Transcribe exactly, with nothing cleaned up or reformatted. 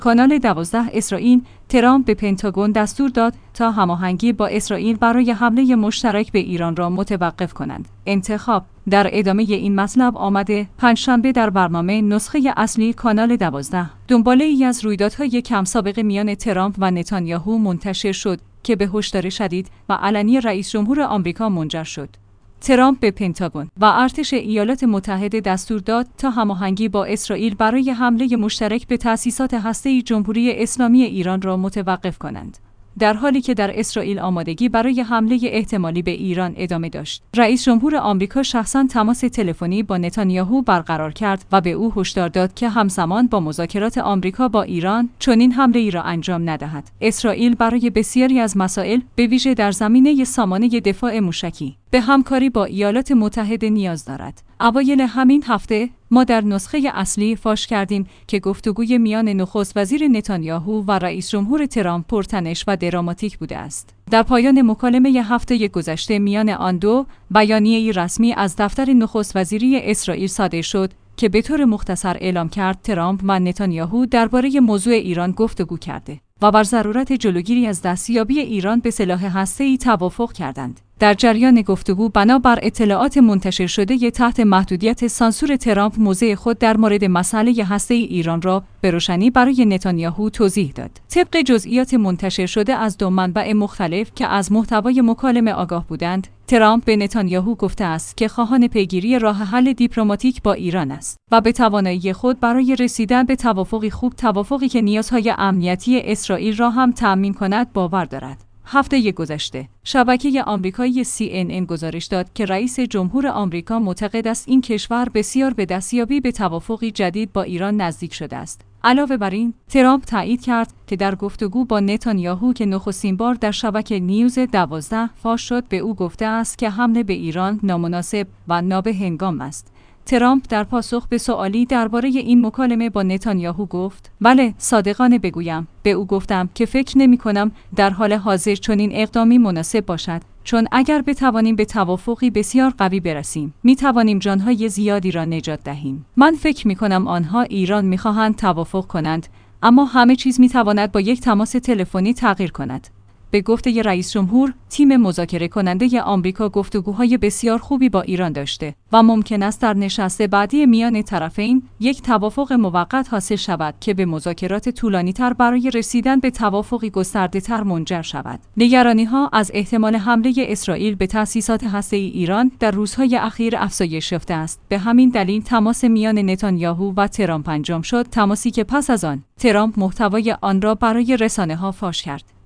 کانال دوازده اسرائیل ترامپ به پنتاگون دستور داد تا هماهنگی با اسرائیل برای حمله مشترک به ایران را متوقف کنند. انتخاب در ادامه این مطلب آمده پنجشنبه در برنامه نسخه اصلی کانال دوازده دنباله ای از رویدادهای کم سابقه میان ترامپ و نتانیاهو منتشر شد که به هشدار شدید و علنی رئیس جمهور آمریکا منجر شد. ترامپ به پنتاگون و ارتش ایالات متحده دستور داد تا هماهنگی با اسرائیل برای حمله مشترک به تأسیسات هسته‌ای جمهوری اسلامی ایران را متوقف کنند. در حالی که در اسرائیل آمادگی برای حمله احتمالی به ایران ادامه داشت، رئیس جمهور آمریکا شخصاً تماس تلفنی با نتانیاهو برقرار کرد و به او هشدار داد که همزمان با مذاکرات آمریکا با ایران چنین حمله‌ای را انجام ندهد. اسرائیل برای بسیاری از مسائل، به ویژه در زمینه سامانه دفاع موشکی، به همکاری با ایالات متحده نیاز دارد. اوایل همین هفته ما در نسخه اصلی فاش کردیم که گفتگوی میان نخست وزیر نتانیاهو و رئیس جمهور ترامپ پرتنش و دراماتیک بوده است. در پایان مکالمه هفته گذشته میان آن دو، بیانیه‌ای رسمی از دفتر نخست وزیری اسرائیل صادر شد که به طور مختصر اعلام کرد ترامپ و نتانیاهو درباره موضوع ایران گفتگو کرده و بر ضرورت جلوگیری از دستیابی ایران به سلاح هسته‌ای توافق کردند. در جریان گفتگو بنابر اطلاعات منتشر شده تحت محدودیت سانسور ترامپ موضع خود در مورد مسئله هسته‌ای ایران را به روشنی برای نتانیاهو توضیح داد. طبق جزئیات منتشر شده از دو منبع مختلف که از محتوای مکالمه آگاه بودند، ترامپ به نتانیاهو گفته است که خواهان پیگیری راه حل دیپلماتیک با ایران است و به توانایی خود برای رسیدن به توافقی خوب، توافقی که نیازهای امنیتی اسرائیل را هم تأمین کند، باور دارد. هفته گذشته شبکه آمریکایی سی ان ان گزارش داد که رئیس جمهور آمریکا معتقد است این کشور بسیار به دستیابی به توافقی جدید با ایران نزدیک شده است. علاوه بر این، ترامپ تایید کرد که در گفتگو با نتانیاهو که نخستین بار در شبکه نیوز دوازده فاش شد، به او گفته است که حمله به ایران نامناسب و نابهنگام است. ترامپ در پاسخ به سوالی درباره این مکالمه با نتانیاهو گفت: بله، صادقانه بگویم، به او گفتم که فکر نمی کنم در حال حاضر چنین اقدامی مناسب باشد، چون اگر بتوانیم به توافقی بسیار قوی برسیم، می توانیم جانهای زیادی را نجات دهیم. من فکر می کنم آنها ایران می خواهند توافق کنند، اما همه چیز می تواند با یک تماس تلفنی تغییر کند. به گفته رئیس جمهور، تیم مذاکره کننده آمریکا گفتگوهای بسیار خوبی با ایران داشته و ممکن است در نشست بعدی میان طرفین یک توافق موقت حاصل شود که به مذاکرات طولانی‌تر برای رسیدن به توافقی گسترده‌تر منجر شود. نگرانی‌ها از احتمال حمله اسرائیل به تأسیسات هسته‌ای ایران در روزهای اخیر افزایش یافته است. به همین دلیل تماس میان نتانیاهو و ترامپ انجام شد، تماسی که پس از آن ترامپ محتوای آن را برای رسانه‌ها فاش کرد.